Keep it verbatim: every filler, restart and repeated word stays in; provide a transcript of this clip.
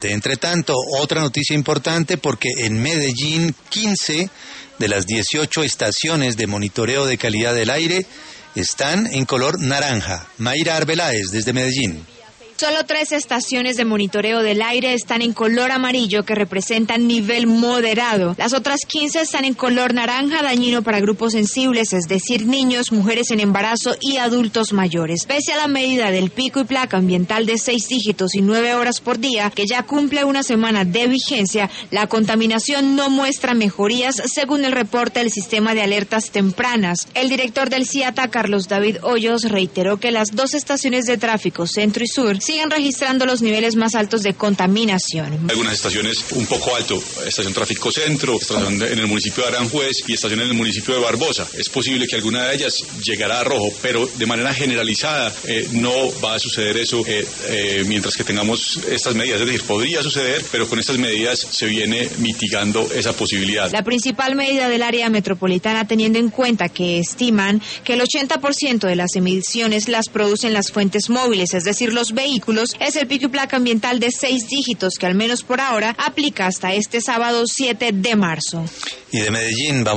ambiente. Entre tanto, otra noticia importante porque en Medellín quince de las dieciocho estaciones de monitoreo de calidad del aire están en color naranja. Mayra Arbeláez, desde Medellín. Solo tres estaciones de monitoreo del aire están en color amarillo, que representan nivel moderado. Las otras quince están en color naranja, dañino para grupos sensibles, es decir, niños, mujeres en embarazo y adultos mayores. Pese a la medida del pico y placa ambiental de seis dígitos y nueve horas por día, que ya cumple una semana de vigencia, la contaminación no muestra mejorías, según el reporte del sistema de alertas tempranas. El director del CIATA, Carlos David Hoyos, reiteró que las dos estaciones de tráfico, centro y sur, siguen registrando los niveles más altos de contaminación. Algunas estaciones un poco alto, estación Tráfico Centro, estación en el municipio de Aranjuez y estación en el municipio de Barbosa. Es posible que alguna de ellas llegara a rojo, pero de manera generalizada eh, no va a suceder eso eh, eh, mientras que tengamos estas medidas. Es decir, podría suceder, pero con estas medidas se viene mitigando esa posibilidad. La principal medida del área metropolitana, teniendo en cuenta que estiman que el ochenta por ciento de las emisiones las producen las fuentes móviles, es decir, los vehículos, es el pico y placa ambiental de seis dígitos que al menos por ahora aplica hasta este sábado siete de marzo. Y de Medellín vamos